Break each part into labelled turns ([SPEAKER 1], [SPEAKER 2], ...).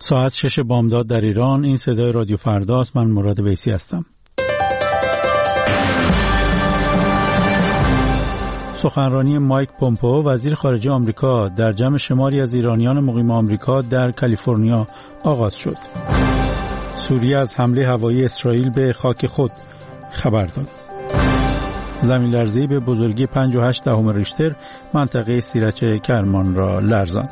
[SPEAKER 1] ساعت 6 بامداد در ایران. این صدای رادیو فرداست. من مراد ویسی هستم. سخنرانی مایک پومپئو وزیر خارجه آمریکا در جمع شماری از ایرانیان مقیم آمریکا در کالیفرنیا آغاز شد. سوریه از حمله هوایی اسرائیل به خاک خود خبر داد. زمین‌لرزه‌ای به بزرگی 5.8 ریشتر منطقه سیرچ کرمان را لرزاند.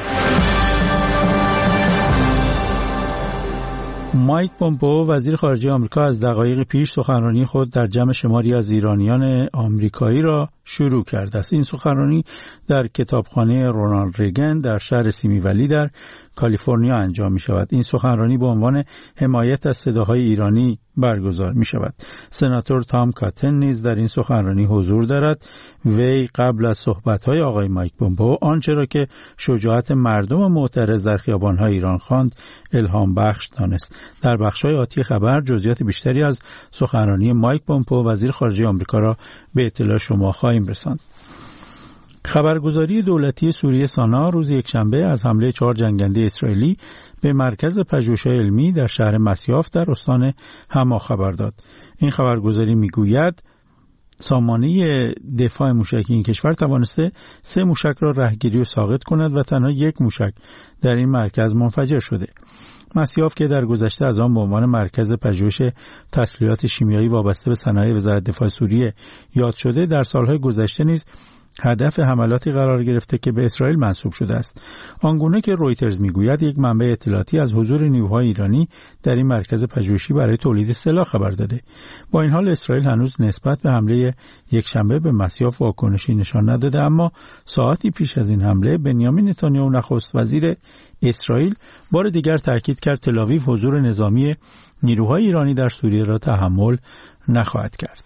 [SPEAKER 1] مایک پومپئو وزیر خارجه آمریکا از دقایق پیش سخنرانی خود در جمع شماری از ایرانیان آمریکایی را شروع کرده است. این سخنرانی در کتابخانه رونالد ریگن در شهر سیمی ولی در کالیفرنیا انجام می شود. این سخنرانی به عنوان حمایت از صداهای ایرانی برگزار می شود. سناتور تام کاتن نیز در این سخنرانی حضور دارد. وی قبل از صحبت‌های آقای مایک پومپئو آنچه را که شجاعت مردم معترض در خیابان‌های ایران خواند الهام بخش دانست. در بخش‌های آتی خبر جزئیات بیشتری از سخنرانی مایک پومپئو وزیر خارجه آمریکا را به اطلاع شما خواهیم رساند. خبرگزاری دولتی سوریه سانا روز یکشنبه از حمله 4 جنگنده اسرائیلی به مرکز پژوهش‌های علمی در شهر مسیاف در استان حما خبر داد. این خبرگزاری میگوید سامانه دفاع موشکی این کشور توانسته 3 موشک را رهگیری و ساقط کند و تنها 1 موشک در این مرکز منفجر شده. مسیاف که در گذشته از آن به عنوان مرکز پژوهش تسلیحات شیمیایی وابسته به صنایع وزارت دفاع سوریه یاد شده، در سالهای گذشته نیز هدف حملاتی قرار گرفته که به اسرائیل منسوب شده است. آنگونه که رویترز میگوید یک منبع اطلاعاتی از حضور نیروهای ایرانی در این مرکز پژوهشی برای تولید سلاح خبر داده. با این حال اسرائیل هنوز نسبت به حمله یکشنبه به مسیاف واکنشی نشان نداده، اما ساعتی پیش از این حمله بنیامین نتانیاهو نخست وزیر اسرائیل بار دیگر تاکید کرد تل‌آویو حضور نظامی نیروهای ایرانی در سوریه را تحمل نخواهد کرد.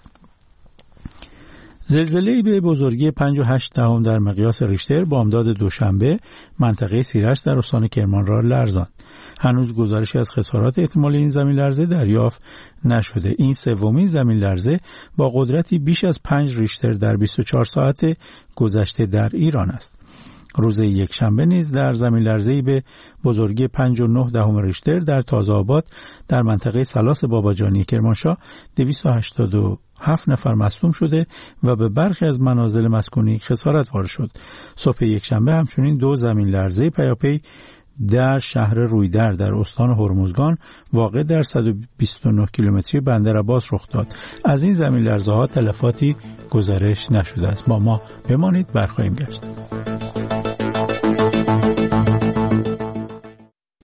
[SPEAKER 1] زلزله‌ای به بزرگی 5.8 در مقیاس ریشتر بامداد دوشنبه منطقه سیرچ در استان کرمان را لرزاند. هنوز گزارشی از خسارات احتمالی این زمین لرزه دریافت نشده. این سومین زمین لرزه با قدرتی بیش از 5 ریشتر در 24 ساعت گذشته در ایران است. روز یکشنبه نیز در زمین لرزه‌ای به بزرگی 5.9 ریشتر در تازه آباد در منطقه سلاس باباجانی کرمانشاه 287 نفر مصدوم شده و به برخی از منازل مسکونی خسارت وارد شد. صبح یکشنبه همچنین 2 زمین لرزه پیاپی در شهر رویدر در استان هرمزگان واقع در 129 کیلومتری بندر عباس رخ داد. از این زمین لرزه‌ها تلفاتی گزارش نشده است. با ما بمانید، برخواهیم گشت.